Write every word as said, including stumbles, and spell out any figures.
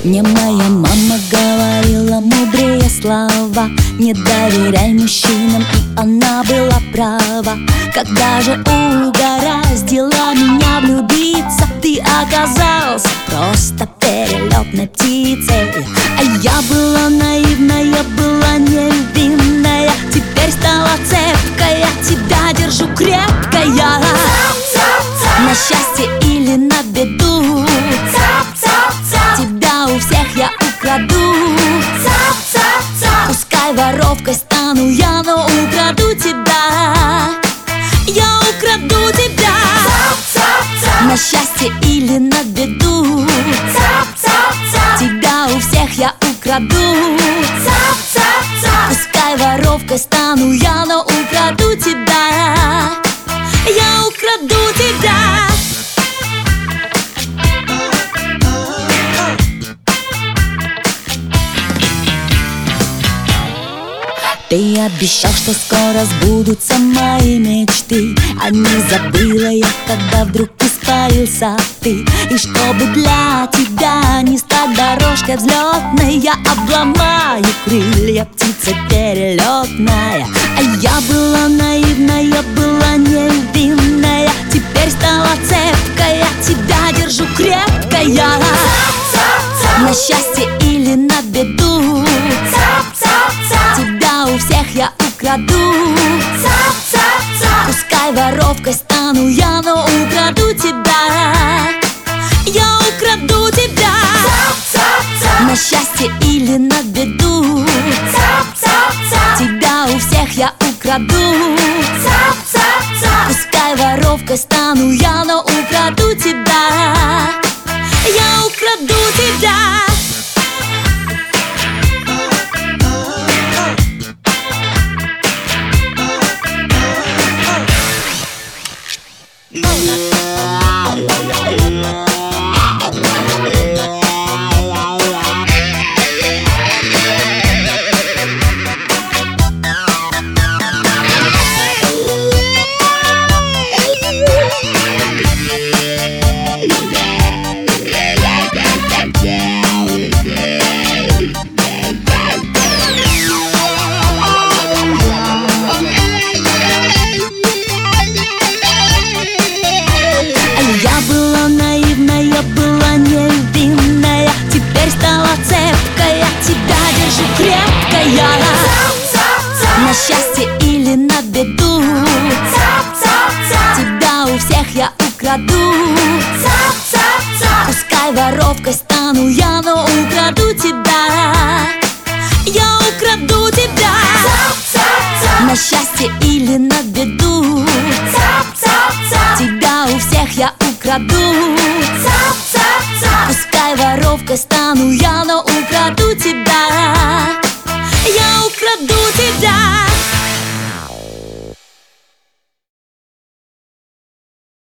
Мне моя мама говорила мудрые слова: не доверяй мужчинам, и она была права. Когда же угораздило меня влюбиться, ты оказался просто перелетной птицей. А я была наивная, была невинная, теперь стала цепкая, тебя держу крепкая. На счастье или на беду, тебя у всех я украду. Пускай воровкой стану я, но украду тебя. Я украду тебя. На счастье или на беду, тебя у всех я украду. Пускай воровкой стану я, но украду тебя. Я украду тебя. Ты обещал, что скоро сбудутся мои мечты, а не забыла я, когда вдруг испарился ты. И чтобы для тебя не стать дорожкой взлетной, я обломаю крылья, птица перелетная. А я была наивная, была невинная, теперь стала цепкая, тебя держу крепкая. На счастье или на беду, тебя у всех я украду. Пускай воровкой стану я, но украду тебя. Я украду тебя. На счастье или на беду, тебя у всех я украду. Пускай воровкой стану я, но украду тебя. Я украду тебя. Я была наивная, была невинная, теперь стала цепкая, тебя держу крепкая. На счастье или на беду, тебя у всех я украду. Пускай воровкой стану я, но украду тебя. Я украду тебя. На счастье или на беду, тебя у всех я украду. Пускай воровкой стану я, но